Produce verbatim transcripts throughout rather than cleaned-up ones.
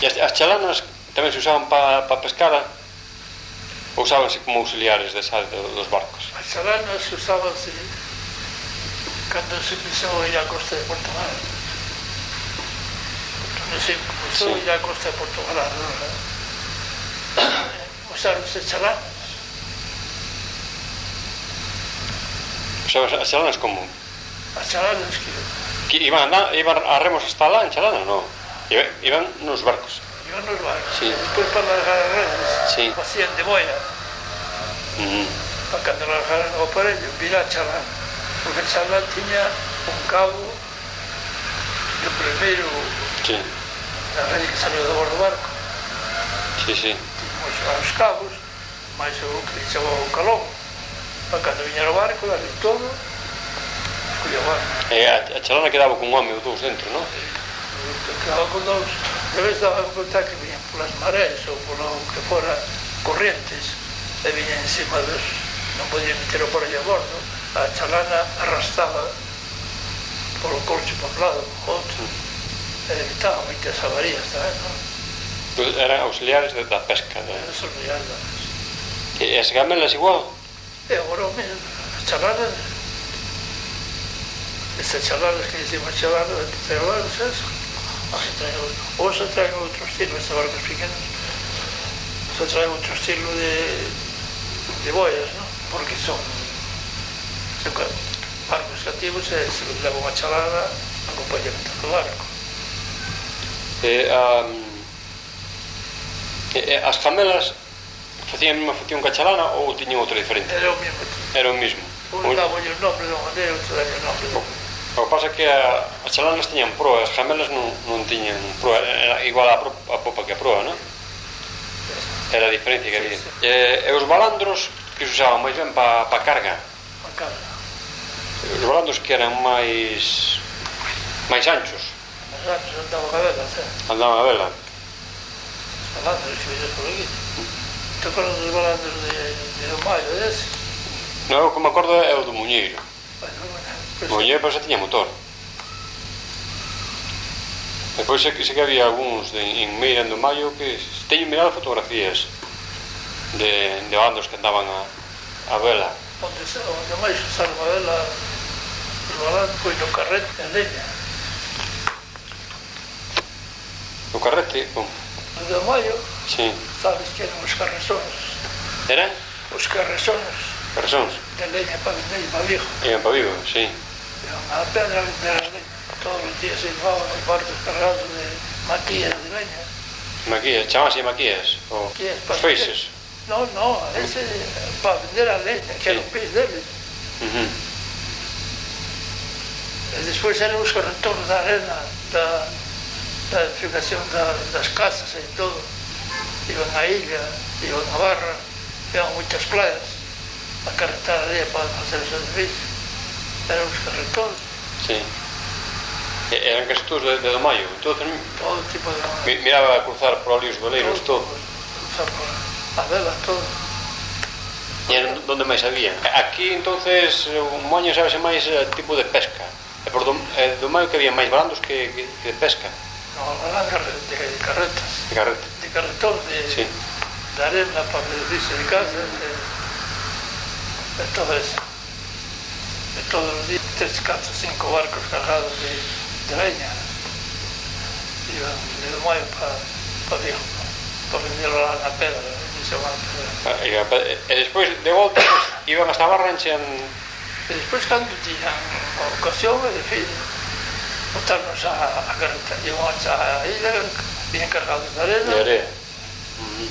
E as, as chalanas tamén se usaban para pa pescar ou usábanse como auxiliares de sal dos barcos? As chalanas usábanse cando se empezou a ir á costa de Portugal. Cando se empezou a ir á costa de Portugal, usáronse chalanas. Usaban as chalanas como? As chalanas que... que iban, a, iban a remos hasta lá en chalana, non? Iban, iban nos barcos. Iban nos barcos. Sí. Despois para largar as redes, sí. Facían de boia. Uh -huh. Para cando largaran o aparello, virar a chalana. Porque a chalana tiña un cabo do primeiro... Sí. Da rede que salió do bordo do barco. Sí, sí. Tiñamos os cabos, máis o que le chamaba o calón. Para cando viñera o barco, darle todo, escollía o barco. E a, a chalana quedaba con un home ou dous dentro, non? Quedaba con dous. De vez daba conta que viñan polas mareas ou polo que fora corrientes e viñan encima dos... non podían meter o porello a bordo. A chalana arrastraba polo corcho por un lado, por outro. E evitaba moitas avarías tamén, non? Pues eran auxiliares de, da pesca. De... Eran auxiliares da pesca. E as gamelas igual? E agora o mesmo, as chalanas, estas chalanas que dicimos chalanas de terceiro ano, ou se traen outro estilo, estes barcos pequenos, se traen outro estilo de, de boias, non? Porque son, son barcos cativos e se leva unha chalana acompañamento do barco. E, um, e, as gamelas facían a mesma función que a chalana ou tiñen outra diferente? Era o mesmo. Era o mesmo. Un daba o nome de unha maneira, outro daba o nome de outra. O que pasa é que a, as chalanas tiñan proa, as gamelas non, non tiñan proa, era igual a, pro, a popa que a proa, non? Era a diferencia que había. Sí, sí. E, e os balandros que se usaban máis ben para pa carga? Para carga. Os balandros que eran máis máis anchos? Máis anchos, andaban a vela, sí. Andaban a vela. Os balandros que veías por aquí. Te acordas dos balandros de, de do Maio, dese? Non, o que me acordo é o do Muñeiro. Bueno, bueno. O Muñeiro, pero xa tiña motor. Depois sei que, sei que había algúns de, en Meira, en do Maio, que teño mirado fotografías de, de balandros que andaban a, a vela. Onde, onde máis usaron a vela os balandros foi no carrete en leña. O carrete, como? O do Maio, sí. Sabes que eran os carresóns. Era? Os carresóns. Carresóns? De leña para vender para Vigo. Iban para Vigo, sí. Iban a pedra a vender a leña. Todos os días se llevaban os barcos cargados de maquillas de leña. Maquillas, chamábanse maquillas? O maquillas, os feixes? No, no, ese para vender a leña, que sí. Era o pez deles. Uh -huh. E despois eran os correctores da arena, da, da edificación da, das casas e todo. Iban a illa, iban a barra, iban a moitas playas a carretar a areia para facer os edificios. Eran os correctores. Sí. E eran casi todos de, de do Maio, entonces, todo tipo de mi, miraba a cruzar por ali os veleiros, todo. todo. Cruzar por a vela, todo. E eran onde máis había? Aquí, entonces, o Moaña sabese máis uh, tipo de pesca. E por do, eh, do Maio que había máis balandos que, que, que de pesca. No, balandos de, de carretas. De carreta. De carretón, de, sí. De arena para dirigirse de casa, de, de todo eso. De todos os días, tres, catro, cinco barcos cargados de, de leña. Iban de do Maio para pa Vigo, para venderlo lá na pedra. Ah, e, e despois de volta pues, iban hasta a barra enchean... E despois cando tiñan a ocasión é difícil botarnos a, a carreta, iban a illa bien cargados de arena de arena. Uh -huh.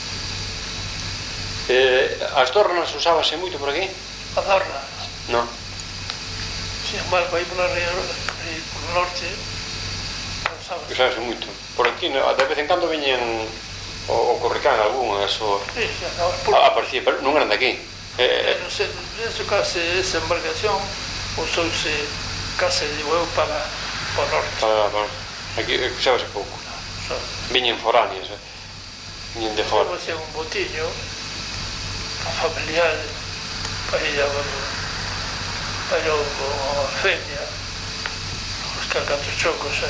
eh, as tornas usábase moito por aquí? A tornas? Non. Sin embargo, aí pola ría polo norte usábase usábase moito por aquí, de vez en cando viñen o, o corricán algunhas o... Sí, sí, por... ah, aparecía, pero non eran de aquí. Eh, no sé, penso que esa embarcación usouse case de eu para o norte. Para, para. Aquí usábase pouco. No, viñen foráneas, eh. Viñen de fora. Usábase un botiño familiar para ir a para a femia buscar catro chocos.